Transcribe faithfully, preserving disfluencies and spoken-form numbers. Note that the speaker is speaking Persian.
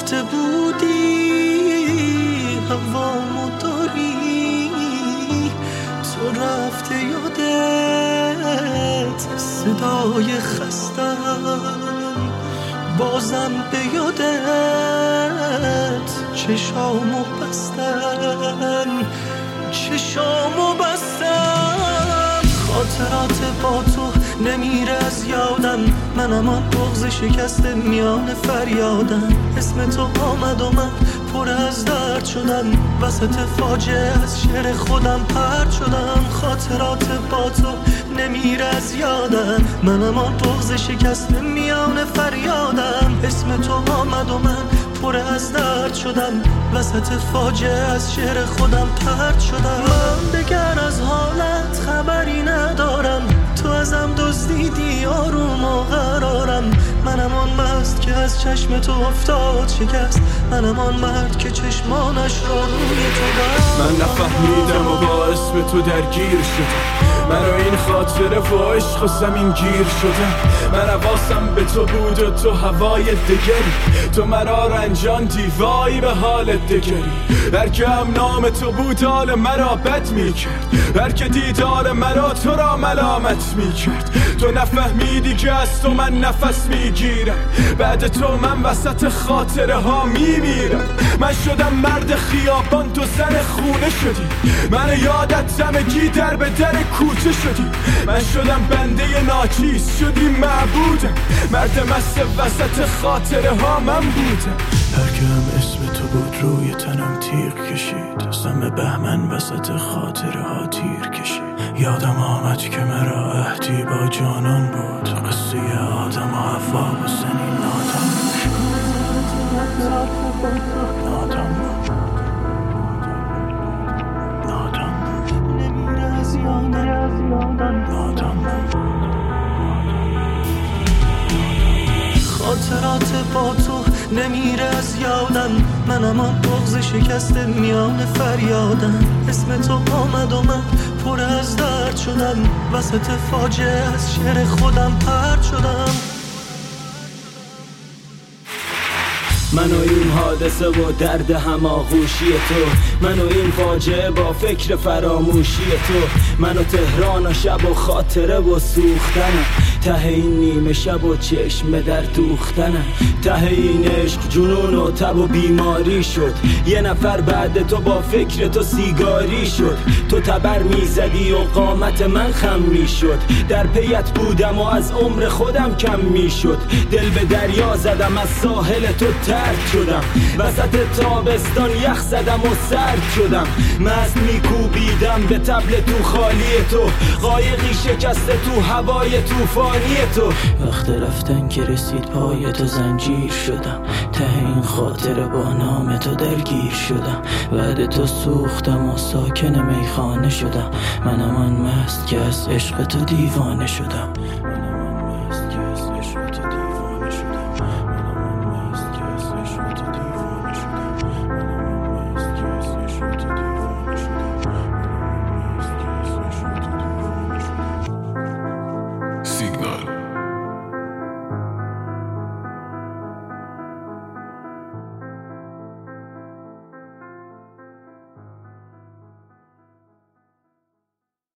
گفته بودی هوامو داری، تو رفته یادت صدای خستم، بازم به یادت چشامو بستن، چشامو بستم. خاطرات با تو نمیره از یادم، منم آن بغض شکسته میان فریادم. اسم تو آمد و من پر از درد شدم، وسط فاجعه از شعر خودم پرد شدم. خاطرات با تو نمیره از یادم، منم آن بغض شکسته میان فریادم. اسم تو آمد و من پر از درد شدم، وسط فاجعه از شعر خودم پرد شدم. من دگر از حالت خبری ندارم، تو ازم دزدیدی آروم و قرارم. منم آن مست که از چشم تو افتاد شکست، منم آن مرد که چشمانش را روی تو بست. من نفهمیدم و با اسم تو درگیر شدم، من و این خاطره و عشق و زمین گیر شدم. من حواسم به تو بود و تو هوای دگری، تو مرا رنجاندی وای به حالت دگری. هر که هم نام تو بود حال مرا بد میکرد، هر که دیدار مرا تو را ملامت میکرد. تو نفهمیدی که از تو من نفس میگیرم، بعد تو من وسط خاطره ها میمیرم. من شدم مرد خیابان، تو زن خونه شدی، من یادت زمگی در به در کوچه شدی. من شدم بنده ناچیز، شدی معبودم، مرد مست وسط خاطره ها من بودم. هر که هم اسم تو بود روی تنم تیغ کشید، سم بهمن وسط خاطره ها تیر کشید. یادم آمد که مرا عهدی با جانان بود، قصه آدم و حوا و سنین نادم نادم نادم نمیره از یادم، خاطرات با تو نمیره از یادم، منم آن بغض شکسته میان فریادم. اسم تو آمد و من پر از درد شدم، وسط فاجعه از شعر خودم پرد شدم. من و این حادثه و درد هماغوشی تو، من و این فاجعه با فکر فراموشی تو. من و تهران و شب و خاطره و سوختنم، ته این نیمه شب و چشم در دوختنم. ته این عشق جنون و تب و بیماری شد، یه نفر بعد تو با فکر تو سیگاری شد. تو تبر میزدی و قامت من خم میشد، در پیت بودم و از عمر خودم کم میشد. دل به دریا زدم از ساحل تو ترد شدم، وسط تابستان یخ زدم و سرد شدم. مست میکوبیدم به طبل تو خالی تو، قایقی شکسته تو هوای توفانی تو. وقت رفتن که رسید پای تو زنجیر شدم، ته این خاطره با نام تو درگیر شدم. بعد تو سوختم و ساکن میخانه شدم، منم آن مست که از عشق تو دیوانه شدم.